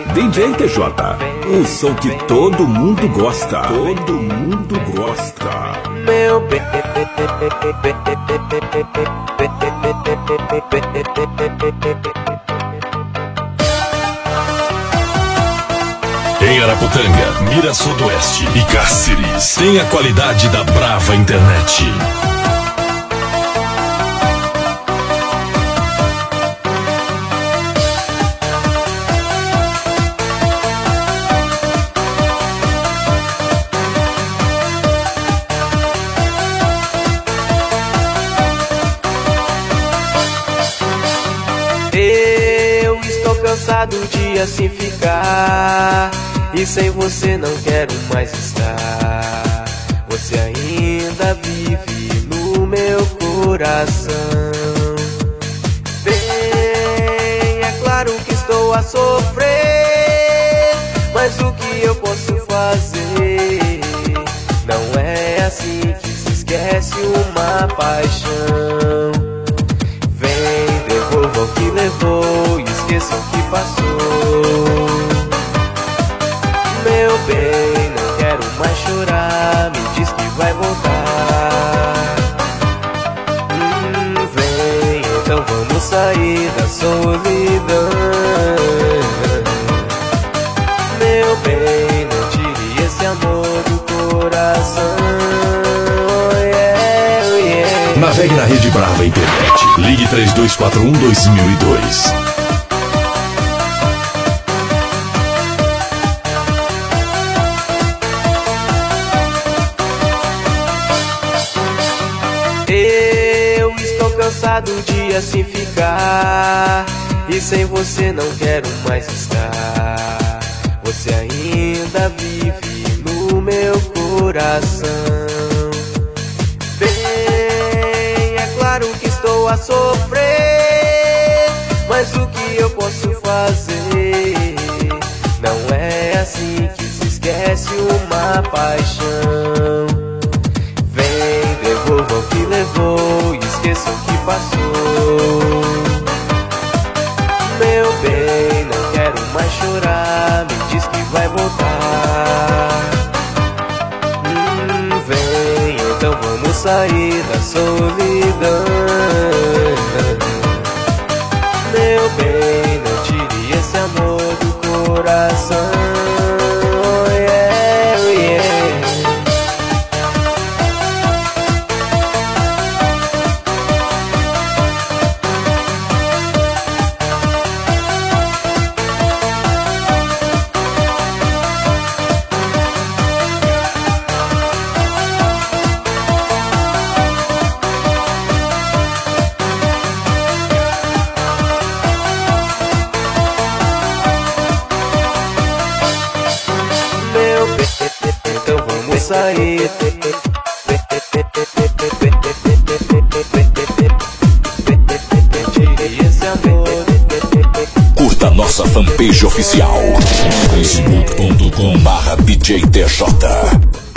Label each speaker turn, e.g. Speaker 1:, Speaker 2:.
Speaker 1: DJ TJ, o som que todo mundo gosta. Todo mundo gosta.
Speaker 2: Meu bem.
Speaker 3: Em Araputanga, Mira Sudoeste e Cáceres, tem a qualidade da Brava Internet.
Speaker 2: Eu estou cansado de assim ficar, e sem você não quero mais estar. Você ainda vive no meu coração. Bem, é claro que estou a sofrer, mas o que eu posso fazer? Não é assim que se esquece uma paixão. Vem, devolva o que levou e esqueça o que passou. Meu bem, não quero mais chorar, me diz que vai voltar. Vem, então vamos sair da solidão. Meu bem, não tire esse amor do coração. Yeah, yeah.
Speaker 3: Navegue na Rede Brava Internet. Ligue 3241-2002.
Speaker 2: Eu estou cansado de assim ficar, e sem você não quero mais estar. Você ainda vive no meu coração. Bem, é claro que estou a sofrer, mas o que eu posso fazer? Não é assim que se esquece uma paixão. Vem, devolva o que levou e esqueça o que passou. Meu bem, não quero mais chorar, me diz que vai voltar. Vem, então vamos sair da solidão. Meu bem, não tire esse amor do coração. Yeah, yeah. Meu bem, então vamos sair. Tire esse amor.
Speaker 3: Curta nossa fanpage oficial. Facebook.com/DJTJ.